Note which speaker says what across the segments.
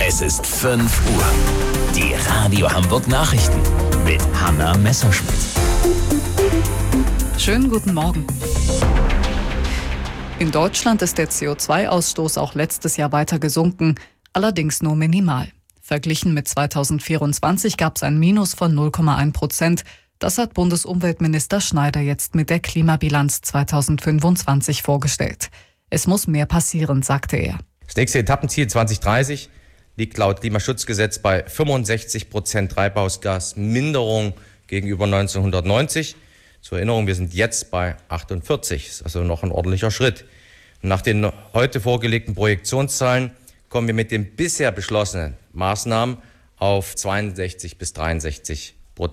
Speaker 1: Es ist 5 Uhr. Die Radio Hamburg Nachrichten mit Hanna Messerschmidt.
Speaker 2: Schönen guten Morgen. In Deutschland ist der CO2-Ausstoß auch letztes Jahr weiter gesunken, allerdings nur minimal. Verglichen mit 2024 gab es ein Minus von 0,1%. Das hat Bundesumweltminister Schneider jetzt mit der Klimabilanz 2025 vorgestellt. Es muss mehr passieren, sagte er.
Speaker 3: Das nächste Etappenziel 2030 liegt laut Klimaschutzgesetz bei 65% Treibhausgasminderung gegenüber 1990. Zur Erinnerung, wir sind jetzt bei 48, das ist also noch ein ordentlicher Schritt. Nach den heute vorgelegten Projektionszahlen kommen wir mit den bisher beschlossenen Maßnahmen auf 62-63%.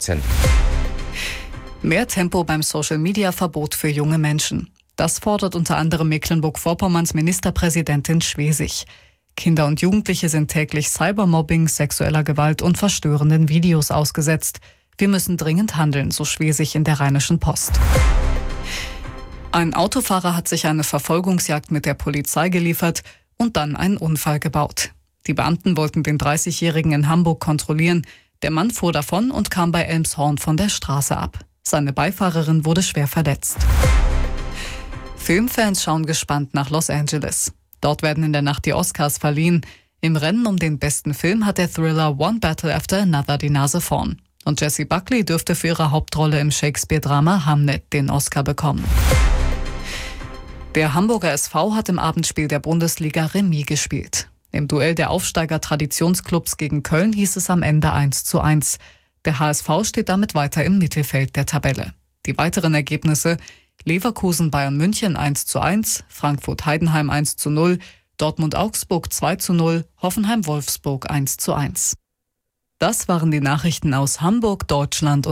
Speaker 2: Mehr Tempo beim Social-Media-Verbot für junge Menschen. Das fordert unter anderem Mecklenburg-Vorpommerns Ministerpräsidentin Schwesig. Kinder und Jugendliche sind täglich Cybermobbing, sexueller Gewalt und verstörenden Videos ausgesetzt. Wir müssen dringend handeln, so Schwesig in der Rheinischen Post. Ein Autofahrer hat sich eine Verfolgungsjagd mit der Polizei geliefert und dann einen Unfall gebaut. Die Beamten wollten den 30-Jährigen in Hamburg kontrollieren. Der Mann fuhr davon und kam bei Elmshorn von der Straße ab. Seine Beifahrerin wurde schwer verletzt. Filmfans schauen gespannt nach Los Angeles. Dort werden in der Nacht die Oscars verliehen. Im Rennen um den besten Film hat der Thriller One Battle After Another die Nase vorn. Und Jessie Buckley dürfte für ihre Hauptrolle im Shakespeare-Drama Hamlet den Oscar bekommen. Der Hamburger SV hat im Abendspiel der Bundesliga Remis gespielt. Im Duell der Aufsteiger-Traditionsclubs gegen Köln hieß es am Ende 1:1. Der HSV steht damit weiter im Mittelfeld der Tabelle. Die weiteren Ergebnisse: Leverkusen-Bayern München 1:1, Frankfurt-Heidenheim 1:0, Dortmund-Augsburg 2:0, Hoffenheim-Wolfsburg 1:1. Das waren die Nachrichten aus Hamburg, Deutschland